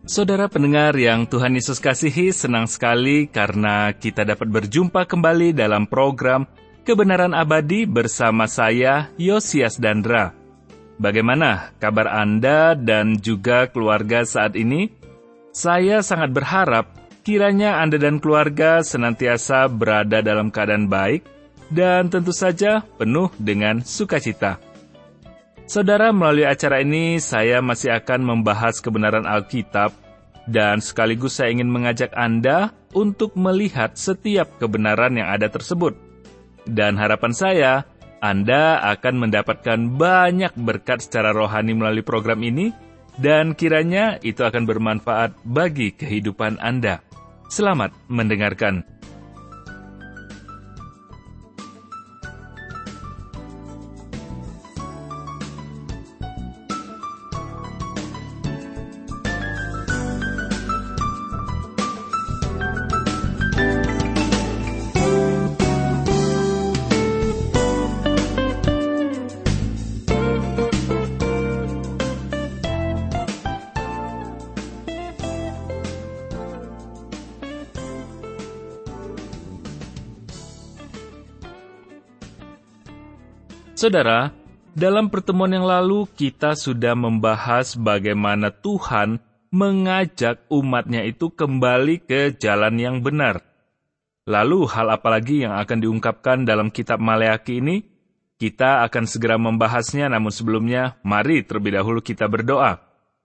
Saudara pendengar yang Tuhan Yesus kasihi, senang sekali karena kita dapat berjumpa kembali dalam program Kebenaran Abadi bersama saya, Yosias Dandra. Bagaimana kabar Anda dan juga keluarga saat ini? Saya sangat berharap kiranya Anda dan keluarga senantiasa berada dalam keadaan baik dan tentu saja penuh dengan sukacita. Saudara, melalui acara ini saya masih akan membahas kebenaran Alkitab dan sekaligus saya ingin mengajak Anda untuk melihat setiap kebenaran yang ada tersebut. Dan harapan saya, Anda akan mendapatkan banyak berkat secara rohani melalui program ini dan kiranya itu akan bermanfaat bagi kehidupan Anda. Selamat mendengarkan. Saudara, dalam pertemuan yang lalu kita sudah membahas bagaimana Tuhan mengajak umatnya itu kembali ke jalan yang benar. Lalu hal apa lagi yang akan diungkapkan dalam kitab Maleaki ini? Kita akan segera membahasnya, namun sebelumnya mari terlebih dahulu kita berdoa.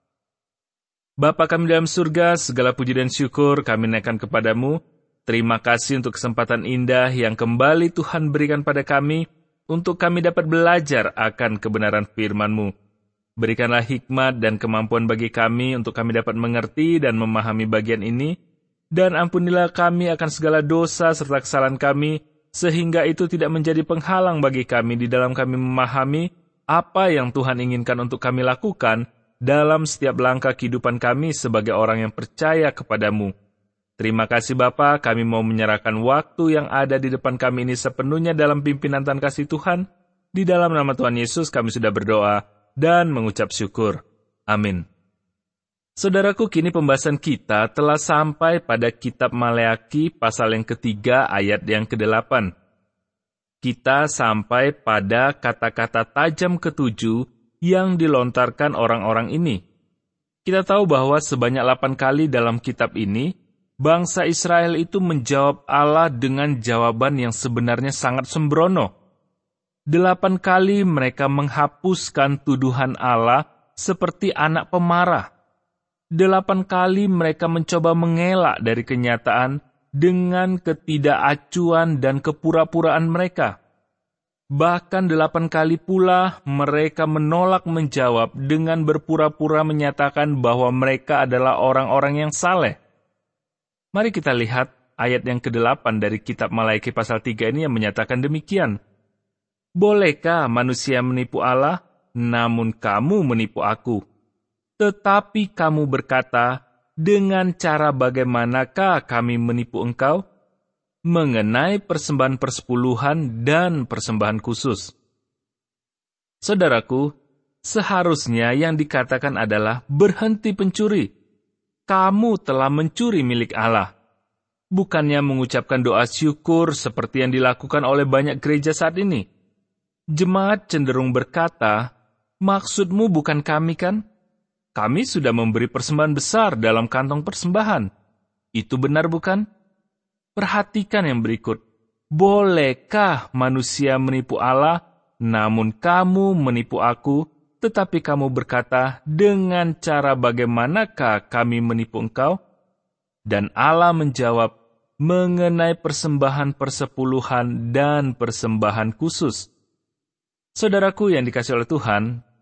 Bapa kami dalam surga, segala puji dan syukur kami naikkan kepadamu. Terima kasih untuk kesempatan indah yang kembali Tuhan berikan pada kami, untuk kami dapat belajar akan kebenaran firman-Mu. Berikanlah hikmat dan kemampuan bagi kami untuk kami dapat mengerti dan memahami bagian ini, dan ampunilah kami akan segala dosa serta kesalahan kami, sehingga itu tidak menjadi penghalang bagi kami di dalam kami memahami apa yang Tuhan inginkan untuk kami lakukan dalam setiap langkah kehidupan kami sebagai orang yang percaya kepadamu. Terima kasih Bapa, kami mau menyerahkan waktu yang ada di depan kami ini sepenuhnya dalam pimpinan Tuhan kasih Tuhan. Di dalam nama Tuhan Yesus kami sudah berdoa dan mengucap syukur. Amin. Saudaraku, kini pembahasan kita telah sampai pada kitab Maleaki pasal yang ketiga ayat yang ke-8. Kita sampai pada kata-kata tajam ketujuh yang dilontarkan orang-orang ini. Kita tahu bahwa sebanyak 8 kali dalam kitab ini, bangsa Israel itu menjawab Allah dengan jawaban yang sebenarnya sangat sembrono. 8 kali mereka menghapuskan tuduhan Allah seperti anak pemarah. 8 kali mereka mencoba mengelak dari kenyataan dengan ketidakacuan dan kepura-puraan mereka. Bahkan 8 kali pula mereka menolak menjawab dengan berpura-pura menyatakan bahwa mereka adalah orang-orang yang saleh. Mari kita lihat ayat yang ke-8 dari kitab Maleaki pasal 3 ini yang menyatakan demikian. Bolehkah manusia menipu Allah, namun kamu menipu aku? Tetapi kamu berkata, dengan cara bagaimanakah kami menipu engkau? Mengenai persembahan persepuluhan dan persembahan khusus. Saudaraku, seharusnya yang dikatakan adalah berhenti pencuri. Kamu telah mencuri milik Allah. Bukannya mengucapkan doa syukur seperti yang dilakukan oleh banyak gereja saat ini. Jemaat cenderung berkata, maksudmu bukan kami kan? Kami sudah memberi persembahan besar dalam kantong persembahan. Itu benar bukan? Perhatikan yang berikut. Bolehkah manusia menipu Allah, namun kamu menipu aku? Tetapi kamu berkata, dengan cara bagaimanakah kami menipu engkau? Dan Allah menjawab, mengenai persembahan persepuluhan dan persembahan khusus. Saudaraku yang dikasihi oleh Tuhan,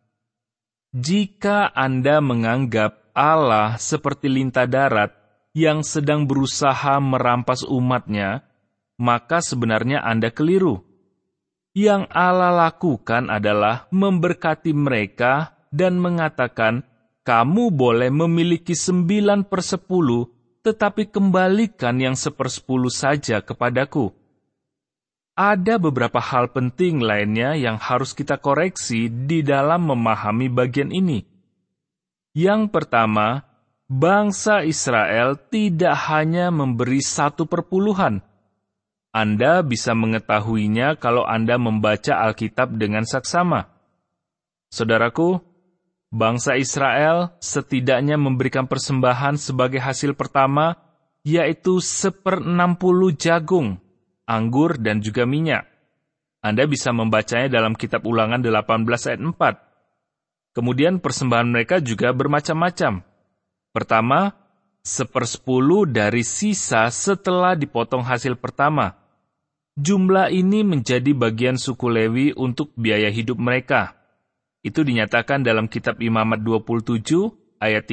jika Anda menganggap Allah seperti lintah darat yang sedang berusaha merampas umatnya, maka sebenarnya Anda keliru. Yang Allah lakukan adalah memberkati mereka dan mengatakan, kamu boleh memiliki 9/10, tetapi kembalikan yang 1/10 saja kepadaku. Ada beberapa hal penting lainnya yang harus kita koreksi di dalam memahami bagian ini. Yang pertama, bangsa Israel tidak hanya memberi 1/10. Anda bisa mengetahuinya kalau Anda membaca Alkitab dengan saksama. Saudaraku, bangsa Israel setidaknya memberikan persembahan sebagai hasil pertama, yaitu 1/60 jagung, anggur, dan juga minyak. Anda bisa membacanya dalam kitab Ulangan 18 ayat 4. Kemudian persembahan mereka juga bermacam-macam. Pertama, 1/10 dari sisa setelah dipotong hasil pertama. Jumlah ini menjadi bagian suku Lewi untuk biaya hidup mereka. Itu dinyatakan dalam kitab Imamat 27 ayat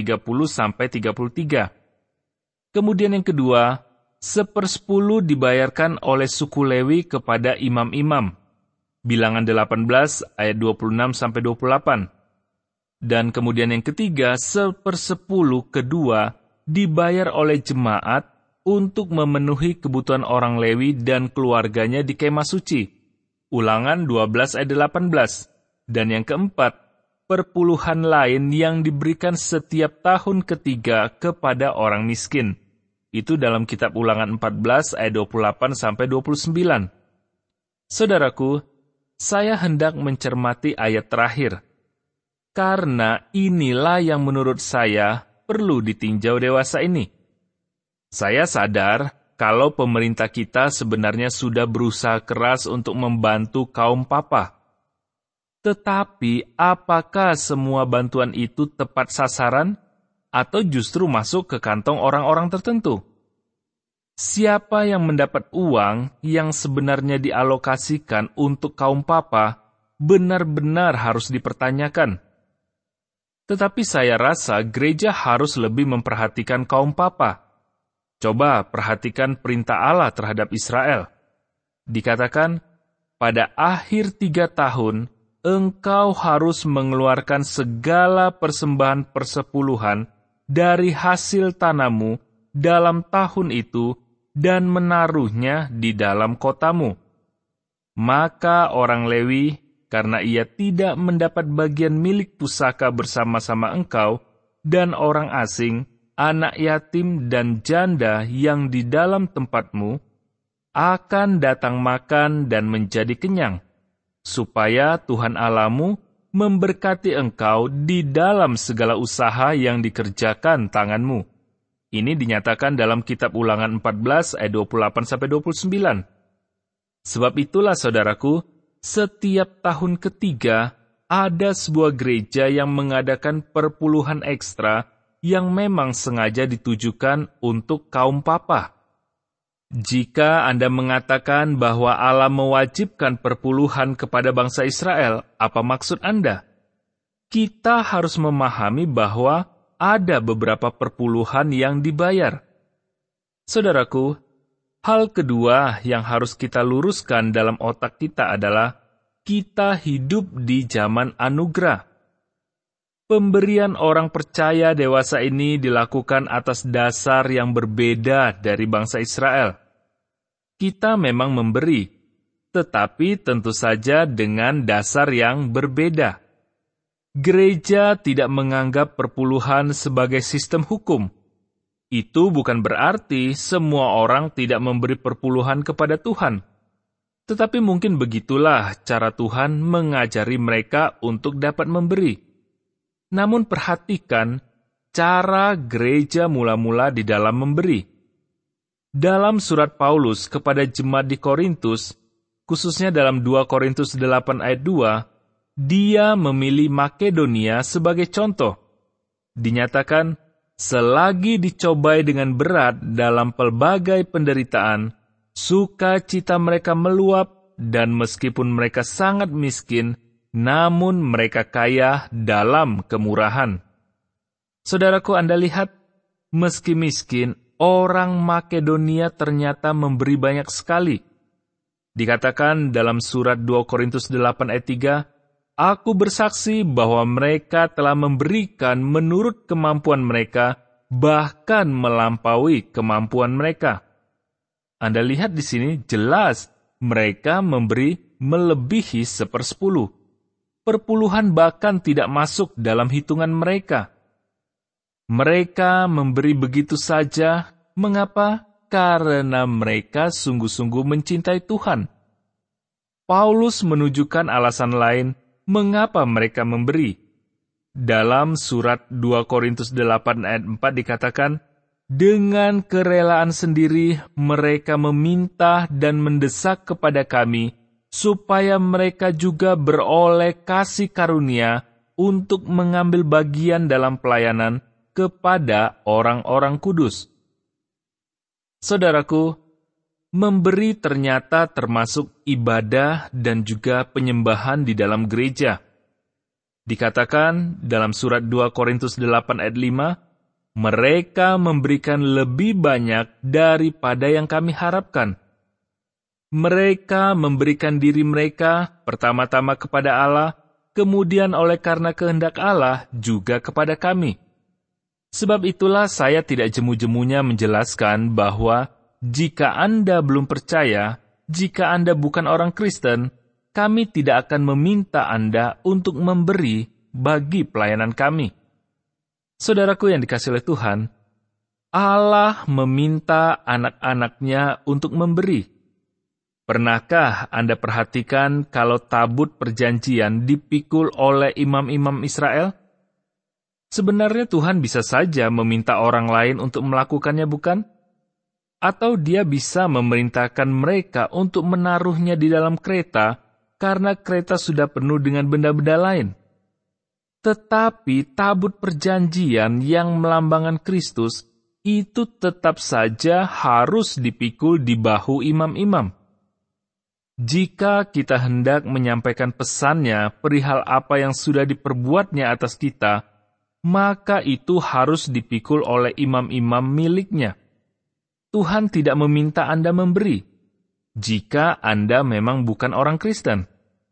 30-33. Kemudian yang kedua, 1/10 dibayarkan oleh suku Lewi kepada imam-imam. Bilangan 18 ayat 26-28. Dan kemudian yang ketiga, 1/10 kedua dibayar oleh jemaat untuk memenuhi kebutuhan orang Lewi dan keluarganya di kemah suci. Ulangan 12 ayat 18. Dan yang keempat, perpuluhan lain yang diberikan setiap tahun ketiga kepada orang miskin. Itu dalam kitab Ulangan 14 ayat 28-29. Saudaraku, saya hendak mencermati ayat terakhir. Karena inilah yang menurut saya perlu ditinjau dewasa ini. Saya sadar kalau pemerintah kita sebenarnya sudah berusaha keras untuk membantu kaum papa. Tetapi apakah semua bantuan itu tepat sasaran atau justru masuk ke kantong orang-orang tertentu? Siapa yang mendapat uang yang sebenarnya dialokasikan untuk kaum papa benar-benar harus dipertanyakan. Tetapi saya rasa gereja harus lebih memperhatikan kaum papa. Coba perhatikan perintah Allah terhadap Israel. Dikatakan, pada akhir 3 tahun, engkau harus mengeluarkan segala persembahan persepuluhan dari hasil tanammu dalam tahun itu dan menaruhnya di dalam kotamu. Maka orang Lewi, karena ia tidak mendapat bagian milik pusaka bersama-sama engkau, dan orang asing, anak yatim dan janda yang di dalam tempatmu, akan datang makan dan menjadi kenyang, supaya Tuhan Allahmu memberkati engkau di dalam segala usaha yang dikerjakan tanganmu. Ini dinyatakan dalam kitab Ulangan 14 ayat 28-29. Sebab itulah saudaraku, setiap tahun ketiga ada sebuah gereja yang mengadakan perpuluhan ekstra yang memang sengaja ditujukan untuk kaum papa. Jika Anda mengatakan bahwa Allah mewajibkan perpuluhan kepada bangsa Israel, apa maksud Anda? Kita harus memahami bahwa ada beberapa perpuluhan yang dibayar. Saudaraku, hal kedua yang harus kita luruskan dalam otak kita adalah kita hidup di zaman anugerah. Pemberian orang percaya dewasa ini dilakukan atas dasar yang berbeda dari bangsa Israel. Kita memang memberi, tetapi tentu saja dengan dasar yang berbeda. Gereja tidak menganggap perpuluhan sebagai sistem hukum. Itu bukan berarti semua orang tidak memberi perpuluhan kepada Tuhan. Tetapi mungkin begitulah cara Tuhan mengajari mereka untuk dapat memberi. Namun perhatikan cara gereja mula-mula di dalam memberi. Dalam surat Paulus kepada jemaat di Korintus, khususnya dalam 2 Korintus 8 ayat 2, dia memilih Makedonia sebagai contoh. Dinyatakan, selagi dicobai dengan berat dalam pelbagai penderitaan, sukacita mereka meluap, dan meskipun mereka sangat miskin, namun mereka kaya dalam kemurahan. Saudaraku, Anda lihat, meski miskin, orang Makedonia ternyata memberi banyak sekali. Dikatakan dalam surat 2 Korintus 8 ayat 3, Aku bersaksi bahwa mereka telah memberikan menurut kemampuan mereka, bahkan melampaui kemampuan mereka. Anda lihat di sini jelas mereka memberi melebihi 1/10. Perpuluhan bahkan tidak masuk dalam hitungan mereka. Mereka memberi begitu saja. Mengapa? Karena mereka sungguh-sungguh mencintai Tuhan. Paulus menunjukkan alasan lain mengapa mereka memberi. Dalam surat 2 Korintus 8 ayat 4 dikatakan, dengan kerelaan sendiri mereka meminta dan mendesak kepada kami, supaya mereka juga beroleh kasih karunia untuk mengambil bagian dalam pelayanan kepada orang-orang kudus. Saudaraku, memberi ternyata termasuk ibadah dan juga penyembahan di dalam gereja. Dikatakan dalam surat 2 Korintus 8 ayat 5, mereka memberikan lebih banyak daripada yang kami harapkan. Mereka memberikan diri mereka pertama-tama kepada Allah, kemudian oleh karena kehendak Allah juga kepada kami. Sebab itulah saya tidak jemu-jemunya menjelaskan bahwa jika Anda belum percaya, jika Anda bukan orang Kristen, kami tidak akan meminta Anda untuk memberi bagi pelayanan kami. Saudaraku yang dikasihi oleh Tuhan, Allah meminta anak-anaknya untuk memberi. Pernahkah Anda perhatikan kalau tabut perjanjian dipikul oleh imam-imam Israel? Sebenarnya Tuhan bisa saja meminta orang lain untuk melakukannya, bukan? Atau Dia bisa memerintahkan mereka untuk menaruhnya di dalam kereta karena kereta sudah penuh dengan benda-benda lain. Tetapi tabut perjanjian yang melambangkan Kristus itu tetap saja harus dipikul di bahu imam-imam. Jika kita hendak menyampaikan pesannya perihal apa yang sudah diperbuatnya atas kita, maka itu harus dipikul oleh imam-imam miliknya. Tuhan tidak meminta Anda memberi, jika Anda memang bukan orang Kristen.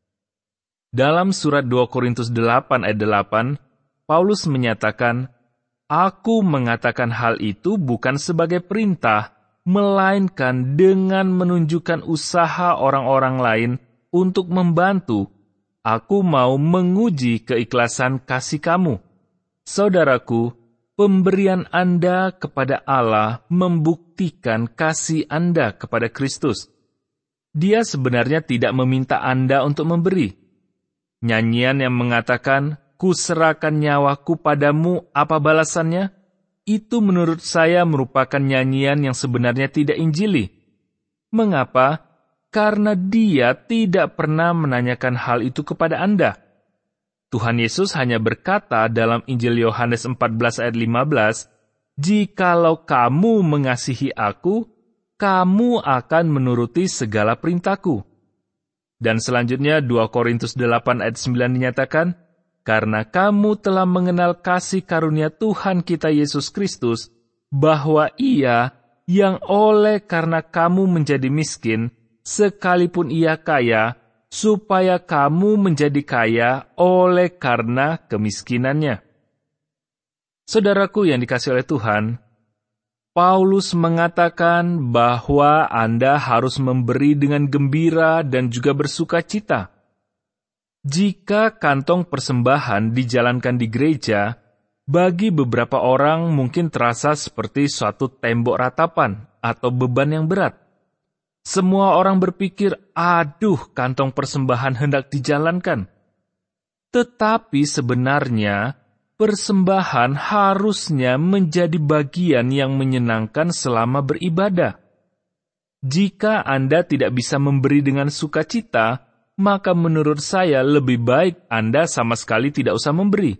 Dalam surat 2 Korintus 8 ayat 8, Paulus menyatakan, "Aku mengatakan hal itu bukan sebagai perintah, melainkan dengan menunjukkan usaha orang-orang lain untuk membantu. Aku mau menguji keikhlasan kasih kamu." Saudaraku, pemberian Anda kepada Allah membuktikan kasih Anda kepada Kristus. Dia sebenarnya tidak meminta Anda untuk memberi. Nyanyian yang mengatakan, "Kuserahkan nyawaku padamu, apa balasannya?" Itu menurut saya merupakan nyanyian yang sebenarnya tidak injili. Mengapa? Karena Dia tidak pernah menanyakan hal itu kepada Anda. Tuhan Yesus hanya berkata dalam Injil Yohanes 14 ayat 15, "Jikalau kamu mengasihi aku, kamu akan menuruti segala perintahku." Dan selanjutnya 2 Korintus 8 ayat 9 dinyatakan, "Karena kamu telah mengenal kasih karunia Tuhan kita Yesus Kristus, bahwa Ia yang oleh karena kamu menjadi miskin, sekalipun Ia kaya, supaya kamu menjadi kaya oleh karena kemiskinannya." Saudaraku yang dikasihi oleh Tuhan, Paulus mengatakan bahwa Anda harus memberi dengan gembira dan juga bersuka cita. Jika kantong persembahan dijalankan di gereja, bagi beberapa orang mungkin terasa seperti suatu tembok ratapan atau beban yang berat. Semua orang berpikir, "Aduh, kantong persembahan hendak dijalankan." Tetapi sebenarnya, persembahan harusnya menjadi bagian yang menyenangkan selama beribadah. Jika Anda tidak bisa memberi dengan sukacita, maka menurut saya lebih baik Anda sama sekali tidak usah memberi.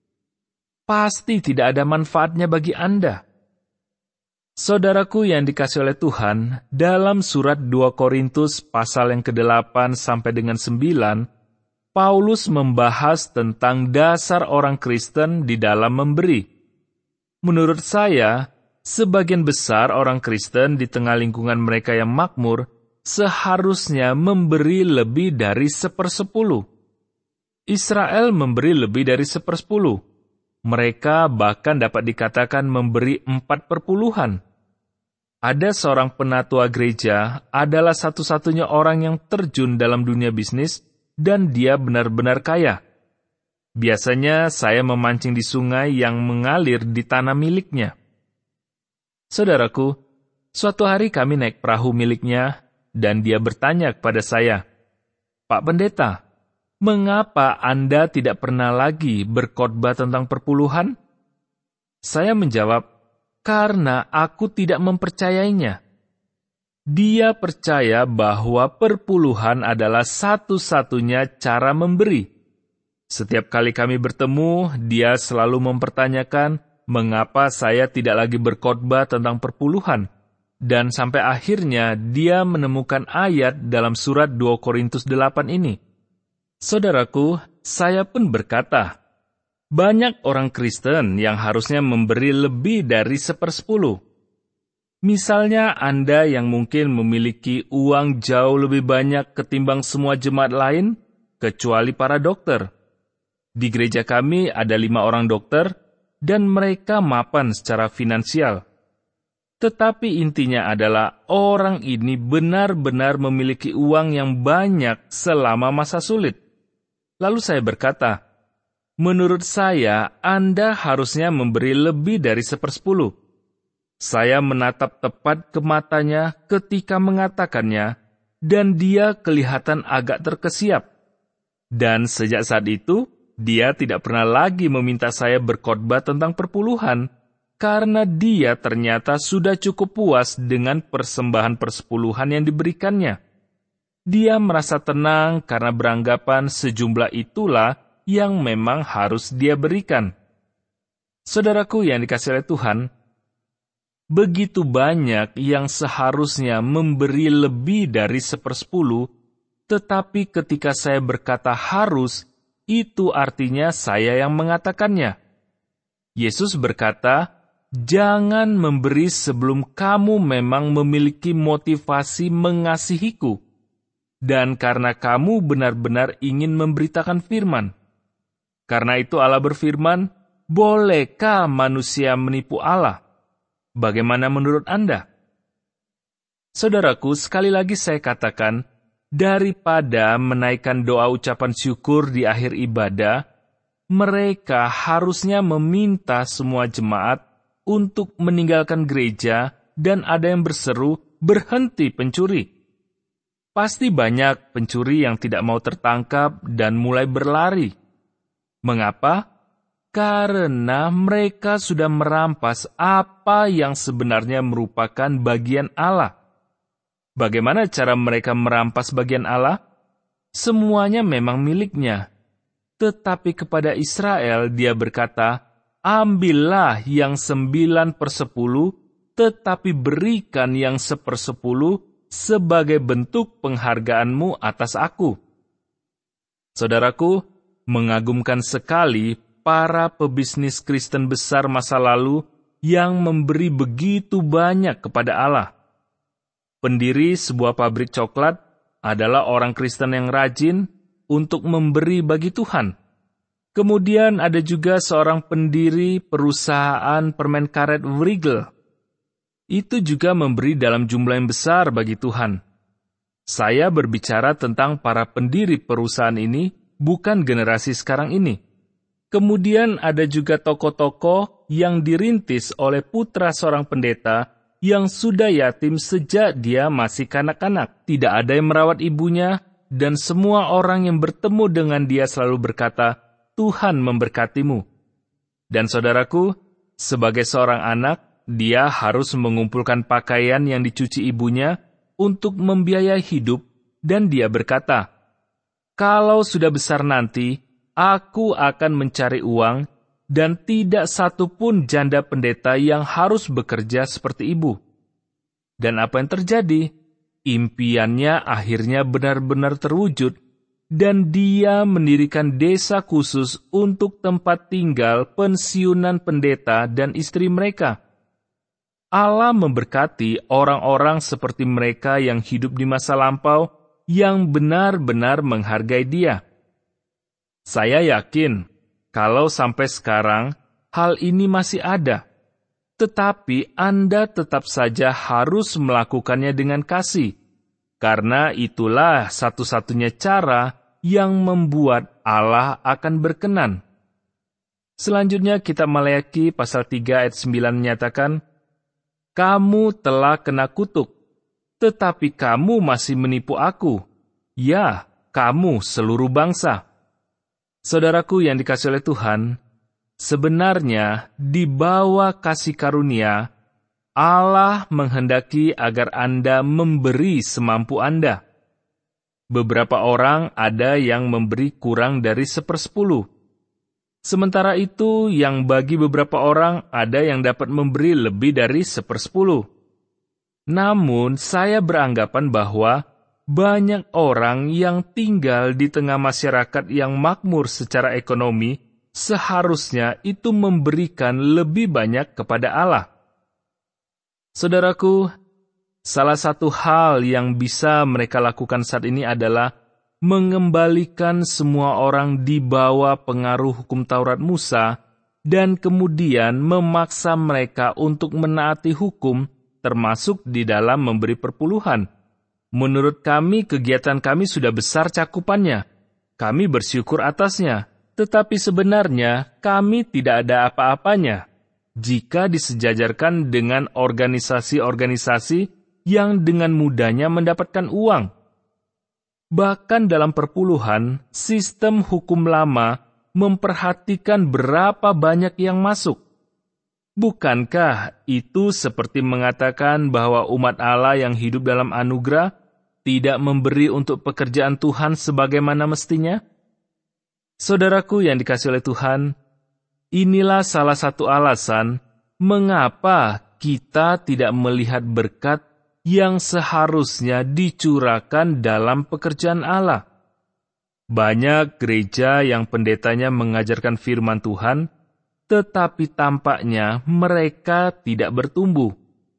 Pasti tidak ada manfaatnya bagi Anda. Saudaraku yang dikasihi oleh Tuhan, dalam surat 2 Korintus pasal yang ke-8 sampai dengan 9, Paulus membahas tentang dasar orang Kristen di dalam memberi. Menurut saya, sebagian besar orang Kristen di tengah lingkungan mereka yang makmur seharusnya memberi lebih dari 1/10. Israel memberi lebih dari 1/10. Mereka bahkan dapat dikatakan memberi 4/10. Ada seorang penatua gereja adalah satu-satunya orang yang terjun dalam dunia bisnis, dan dia benar-benar kaya. Biasanya saya memancing di sungai yang mengalir di tanah miliknya. Saudaraku, suatu hari kami naik perahu miliknya, dan dia bertanya kepada saya, "Pak Pendeta, mengapa Anda tidak pernah lagi berkhotbah tentang perpuluhan?" Saya menjawab, "Karena aku tidak mempercayainya." Dia percaya bahwa perpuluhan adalah satu-satunya cara memberi. Setiap kali kami bertemu, dia selalu mempertanyakan mengapa saya tidak lagi berkhotbah tentang perpuluhan. Dan sampai akhirnya dia menemukan ayat dalam surat 2 Korintus 8 ini. Saudaraku, saya pun berkata, banyak orang Kristen yang harusnya memberi lebih dari 1/10. Misalnya Anda yang mungkin memiliki uang jauh lebih banyak ketimbang semua jemaat lain, kecuali para dokter. Di gereja kami ada 5 orang dokter, dan mereka mapan secara finansial. Tetapi intinya adalah orang ini benar-benar memiliki uang yang banyak selama masa sulit. Lalu saya berkata, menurut saya Anda harusnya memberi lebih dari 1/10. Saya menatap tepat ke matanya ketika mengatakannya, dan dia kelihatan agak terkesiap. Dan sejak saat itu, dia tidak pernah lagi meminta saya berkhotbah tentang perpuluhan, karena dia ternyata sudah cukup puas dengan persembahan persepuluhan yang diberikannya. Dia merasa tenang karena beranggapan sejumlah itulah yang memang harus dia berikan. Saudaraku yang dikasihi oleh Tuhan, begitu banyak yang seharusnya memberi lebih dari 1/10, tetapi ketika saya berkata harus, itu artinya saya yang mengatakannya. Yesus berkata, jangan memberi sebelum kamu memang memiliki motivasi mengasihiku, dan karena kamu benar-benar ingin memberitakan firman. Karena itu Allah berfirman, bolehkah manusia menipu Allah? Bagaimana menurut Anda? Saudaraku, sekali lagi saya katakan, daripada menaikkan doa ucapan syukur di akhir ibadah, mereka harusnya meminta semua jemaat untuk meninggalkan gereja dan ada yang berseru, berhenti pencuri. Pasti banyak pencuri yang tidak mau tertangkap dan mulai berlari. Mengapa? Karena mereka sudah merampas apa yang sebenarnya merupakan bagian Allah. Bagaimana cara mereka merampas bagian Allah? Semuanya memang miliknya. Tetapi kepada Israel dia berkata, ambillah yang 9/10, tetapi berikan yang 1/10 sebagai bentuk penghargaanmu atas aku. Saudaraku, mengagumkan sekali para pebisnis Kristen besar masa lalu yang memberi begitu banyak kepada Allah. Pendiri sebuah pabrik coklat adalah orang Kristen yang rajin untuk memberi bagi Tuhan. Kemudian ada juga seorang pendiri perusahaan permen karet Wrigley. Itu juga memberi dalam jumlah yang besar bagi Tuhan. Saya berbicara tentang para pendiri perusahaan ini, bukan generasi sekarang ini. Kemudian ada juga tokoh-tokoh yang dirintis oleh putra seorang pendeta yang sudah yatim sejak dia masih kanak-kanak. Tidak ada yang merawat ibunya, dan semua orang yang bertemu dengan dia selalu berkata, Tuhan memberkatimu. Dan saudaraku, sebagai seorang anak, dia harus mengumpulkan pakaian yang dicuci ibunya untuk membiayai hidup, dan dia berkata, kalau sudah besar nanti, aku akan mencari uang, dan tidak satu pun janda pendeta yang harus bekerja seperti ibu. Dan apa yang terjadi? Impiannya akhirnya benar-benar terwujud, dan dia mendirikan desa khusus untuk tempat tinggal pensiunan pendeta dan istri mereka. Allah memberkati orang-orang seperti mereka yang hidup di masa lampau, yang benar-benar menghargai dia. Saya yakin, kalau sampai sekarang, hal ini masih ada. Tetapi Anda tetap saja harus melakukannya dengan kasih, karena itulah satu-satunya cara yang membuat Allah akan berkenan. Selanjutnya kitab Maleakhi pasal 3 ayat 9 menyatakan, "Kamu telah kena kutuk, tetapi kamu masih menipu aku. Ya, kamu seluruh bangsa." Saudaraku yang dikasihi oleh Tuhan, sebenarnya di bawah kasih karunia, Allah menghendaki agar Anda memberi semampu Anda. Beberapa orang ada yang memberi kurang dari 1/10. Sementara itu, yang bagi beberapa orang ada yang dapat memberi lebih dari 1/10. Namun, saya beranggapan bahwa banyak orang yang tinggal di tengah masyarakat yang makmur secara ekonomi seharusnya itu memberikan lebih banyak kepada Allah. Saudaraku, salah satu hal yang bisa mereka lakukan saat ini adalah mengembalikan semua orang di bawah pengaruh hukum Taurat Musa dan kemudian memaksa mereka untuk menaati hukum, termasuk di dalam memberi perpuluhan. Menurut kami, kegiatan kami sudah besar cakupannya. Kami bersyukur atasnya, tetapi sebenarnya kami tidak ada apa-apanya jika disejajarkan dengan organisasi-organisasi yang dengan mudahnya mendapatkan uang. Bahkan dalam perpuluhan, sistem hukum lama memperhatikan berapa banyak yang masuk. Bukankah itu seperti mengatakan bahwa umat Allah yang hidup dalam anugerah tidak memberi untuk pekerjaan Tuhan sebagaimana mestinya? Saudaraku yang dikasihi oleh Tuhan, inilah salah satu alasan mengapa kita tidak melihat berkat yang seharusnya dicurahkan dalam pekerjaan Allah. Banyak gereja yang pendetanya mengajarkan firman Tuhan, tetapi tampaknya mereka tidak bertumbuh.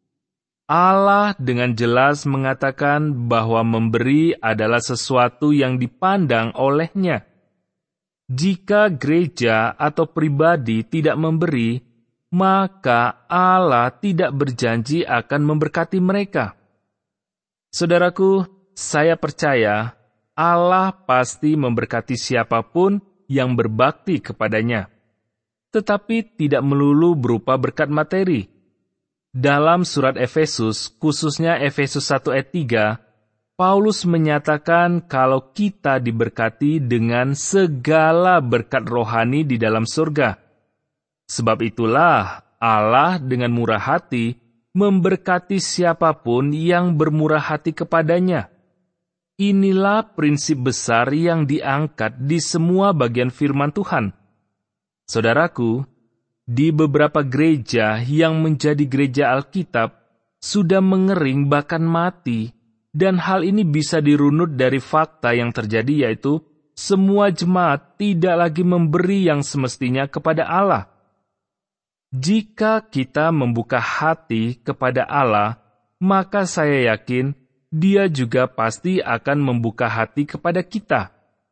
Allah dengan jelas mengatakan bahwa memberi adalah sesuatu yang dipandang olehnya. Jika gereja atau pribadi tidak memberi, maka Allah tidak berjanji akan memberkati mereka. Saudaraku, saya percaya Allah pasti memberkati siapapun yang berbakti kepadanya, tetapi tidak melulu berupa berkat materi. Dalam surat Efesus, khususnya Efesus 1 ayat 3, Paulus menyatakan kalau kita diberkati dengan segala berkat rohani di dalam surga. Sebab itulah Allah dengan murah hati memberkati siapapun yang bermurah hati kepadanya. Inilah prinsip besar yang diangkat di semua bagian firman Tuhan. Saudaraku, di beberapa gereja yang menjadi gereja Alkitab sudah mengering bahkan mati, dan hal ini bisa dirunut dari fakta yang terjadi, yaitu semua jemaat tidak lagi memberi yang semestinya kepada Allah. Jika kita membuka hati kepada Allah, maka saya yakin Dia juga pasti akan membuka hati kepada kita.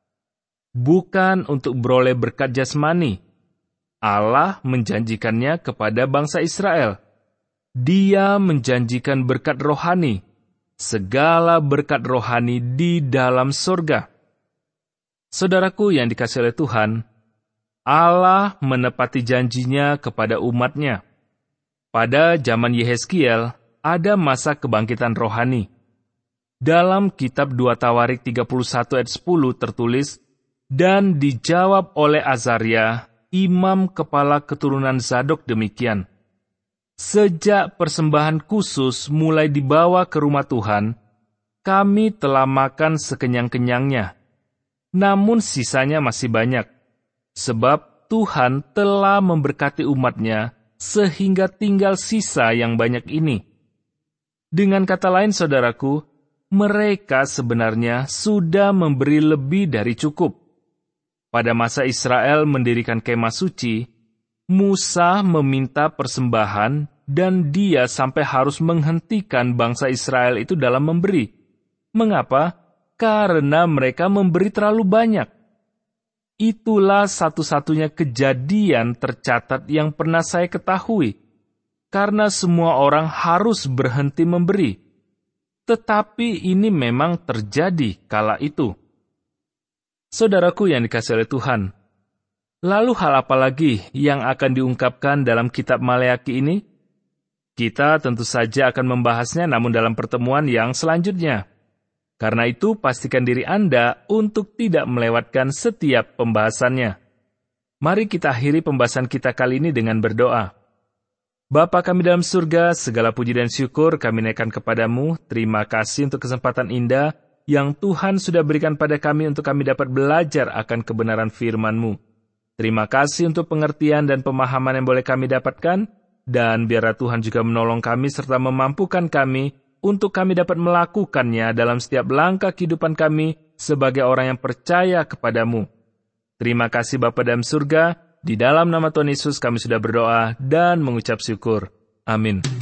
Bukan untuk beroleh berkat jasmani. Allah menjanjikannya kepada bangsa Israel. Dia menjanjikan berkat rohani, segala berkat rohani di dalam surga. Saudaraku yang dikasihi oleh Tuhan, Allah menepati janjinya kepada umatnya. Pada zaman Yehezkiel, ada masa kebangkitan rohani. Dalam kitab 2 Tawarik 31 ayat 10 tertulis, "Dan dijawab oleh Azaria, imam kepala keturunan Zadok demikian, sejak persembahan khusus mulai dibawa ke rumah Tuhan, kami telah makan sekenyang-kenyangnya. Namun sisanya masih banyak, sebab Tuhan telah memberkati umatnya sehingga tinggal sisa yang banyak ini." Dengan kata lain, saudaraku, mereka sebenarnya sudah memberi lebih dari cukup. Pada masa Israel mendirikan kemah suci, Musa meminta persembahan dan dia sampai harus menghentikan bangsa Israel itu dalam memberi. Mengapa? Karena mereka memberi terlalu banyak. Itulah satu-satunya kejadian tercatat yang pernah saya ketahui, karena semua orang harus berhenti memberi. Tetapi ini memang terjadi kala itu. Saudaraku yang dikasihi oleh Tuhan, lalu hal apa lagi yang akan diungkapkan dalam kitab Maleakhi ini? Kita tentu saja akan membahasnya namun dalam pertemuan yang selanjutnya. Karena itu, pastikan diri Anda untuk tidak melewatkan setiap pembahasannya. Mari kita akhiri pembahasan kita kali ini dengan berdoa. Bapa kami dalam surga, segala puji dan syukur kami naikkan kepadamu. Terima kasih untuk kesempatan indah yang Tuhan sudah berikan pada kami untuk kami dapat belajar akan kebenaran firman-Mu. Terima kasih untuk pengertian dan pemahaman yang boleh kami dapatkan, dan biarlah Tuhan juga menolong kami serta memampukan kami untuk kami dapat melakukannya dalam setiap langkah kehidupan kami sebagai orang yang percaya kepadamu. Terima kasih Bapa dalam surga, di dalam nama Tuhan Yesus kami sudah berdoa dan mengucap syukur. Amin.